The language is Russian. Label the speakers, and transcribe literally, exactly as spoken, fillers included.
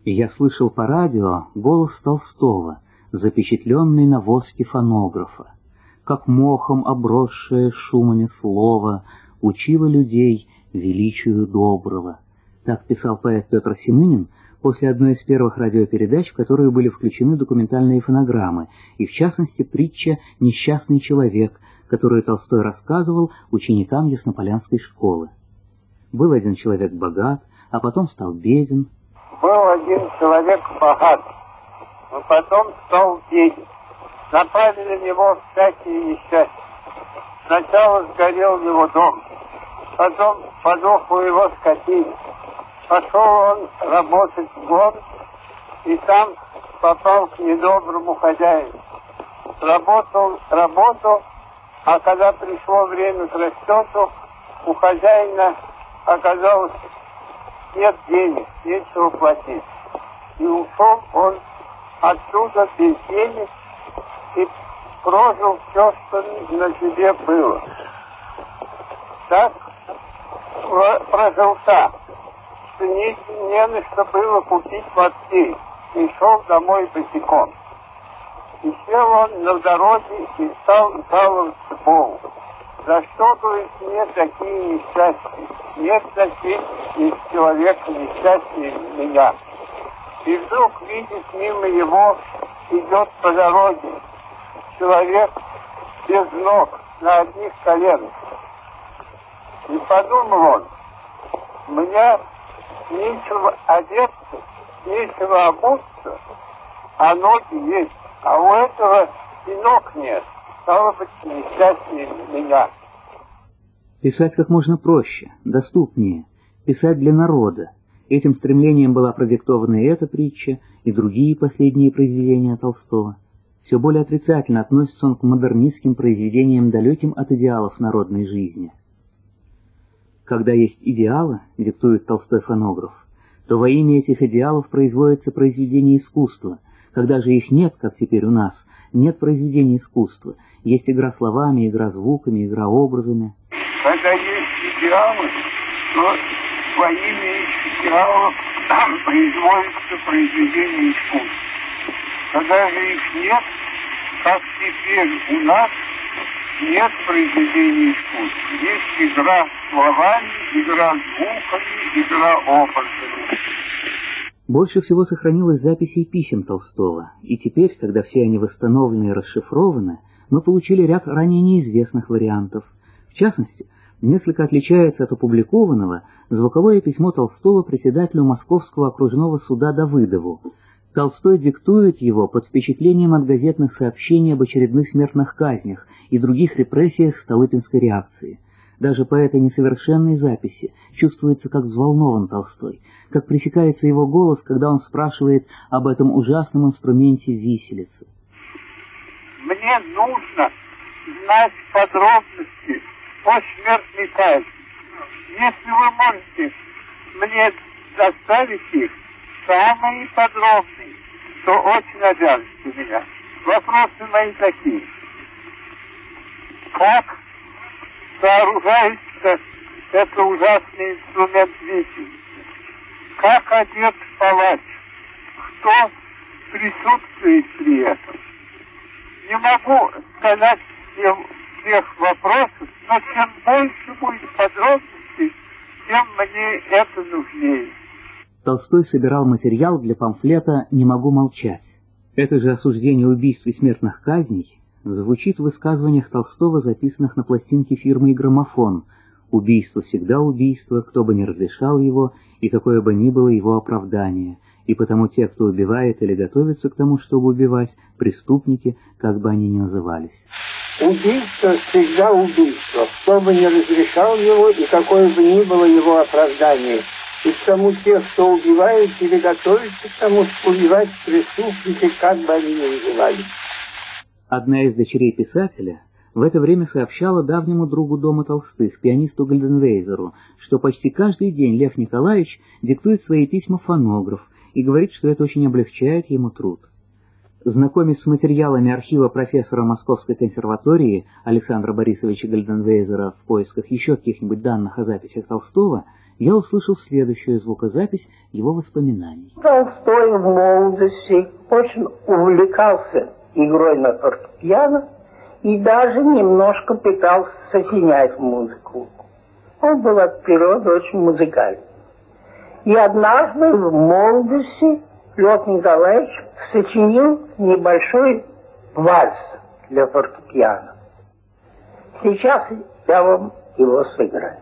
Speaker 1: И я слышал по радио голос Толстого, запечатленный на воске фонографа, как мохом обросшее шумами слово учило людей величию доброго. Так писал поэт Петр Семынин после одной из первых радиопередач, в которую были включены документальные фонограммы, и в частности притча «Несчастный человек», которую Толстой рассказывал ученикам Яснополянской школы. Был один человек богат, а потом стал беден.
Speaker 2: Был один человек богат, но потом стал беден. Напали на него всякие несчастья. Сначала сгорел его дом, потом подохла его скотина. Пошел он работать в город, и там попал к недоброму хозяину. Работал, работал, а когда пришло время к расчету, у хозяина оказалось нет денег, нечего платить. И ушел он оттуда без денег и прожил все, что на себе было. Так прожил так, что не, не на что было купить воды, и шел домой босиком. И сел он на дороге и стал жаловаться Богу. За что, говорит, мне такие несчастья? Нет на свете из человека несчастья меня. И вдруг видит, мимо его идет по дороге человек без ног, на одних коленах. И подумал он, мне нечего одеться, нечего обуться, а ноги есть, а у этого и ног нет. Стало быть, несчастнее меня.
Speaker 1: Писать как можно проще, доступнее, писать для народа. Этим стремлением была продиктована и эта притча, и другие последние произведения Толстого. Все более отрицательно относится он к модернистским произведениям, далеким от идеалов народной жизни. Когда есть идеалы, диктует Толстой фонограф, то во имя этих идеалов производится произведение искусства. Когда же их нет, как теперь у нас, нет произведения искусства. Есть игра словами, игра звуками, игра образами.
Speaker 2: Когда есть идеалы, то во имя этих идеалов производится произведение искусства. Когда же их нет, как теперь у нас, нет произведения искусства. Есть игра словами, игра звуками, игра образами.
Speaker 1: Больше всего сохранилось записей писем Толстого, и теперь, когда все они восстановлены и расшифрованы, мы получили ряд ранее неизвестных вариантов. В частности, несколько отличается от опубликованного звуковое письмо Толстого председателю Московского окружного суда Давыдову. Толстой диктует его под впечатлением от газетных сообщений об очередных смертных казнях и других репрессиях Столыпинской реакции. Даже по этой несовершенной записи чувствуется, как взволнован Толстой, как пресекается его голос, когда он спрашивает об этом ужасном инструменте виселицы.
Speaker 2: Мне нужно знать подробности о смертной казни. Если вы можете мне доставить их, самые подробные, то очень обязаны меня. Вопросы мои такие. Как сооружается этот ужасный инструмент виселицы? Как одет палач? Кто присутствует при этом? Не могу сказать всем, всех вопросов, но чем больше будет подробностей, тем мне это нужнее.
Speaker 1: Толстой собирал материал для памфлета «Не могу молчать». Это же осуждение убийств и смертных казней звучит в высказываниях Толстого, записанных на пластинке фирмы «Граммофон». Убийство всегда убийство, кто бы ни разрешал его, и какое бы ни было его оправдание. И потому те, кто убивает или готовится к тому, чтобы убивать, преступники, как бы они ни назывались.
Speaker 2: Убийство всегда убийство, кто бы ни разрешал его, и какое бы ни было его оправдание. И к тому тех, кто убивает или готовится к тому, чтобы убивать преступники, как бы они ни назывались.
Speaker 1: Одна из дочерей писателя в это время сообщала давнему другу дома Толстых, пианисту Гальденвейзеру, что почти каждый день Лев Николаевич диктует свои письма в фонограф и говорит, что это очень облегчает ему труд. Знакомясь с материалами архива профессора Московской консерватории Александра Борисовича Гальденвейзера в поисках еще каких-нибудь данных о записях Толстого, я услышал следующую звукозапись его воспоминаний.
Speaker 3: Толстой в молодости очень увлекался игрой на фортепиано и даже немножко пытался сочинять музыку. Он был от природы очень музыкальный. И однажды в молодости Лев Николаевич сочинил небольшой вальс для фортепиано. Сейчас я вам его сыграю.